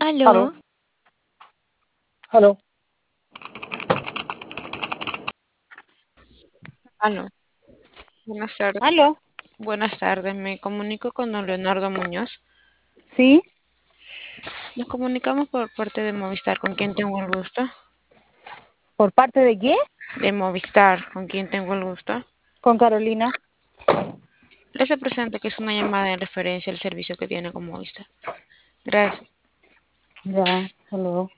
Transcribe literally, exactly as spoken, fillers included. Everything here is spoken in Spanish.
Aló, Aló, aló. aló. Buenas tardes. Aló. Buenas tardes. Me comunico con don Leonardo Muñoz. Sí, Nos comunicamos por parte de Movistar, con quien tengo el gusto. ¿por parte de qué? De Movistar, con quien tengo el gusto. Con Carolina. Les represento que es una llamada en referencia al servicio que tiene con Movistar. Gracias. Ya, aló.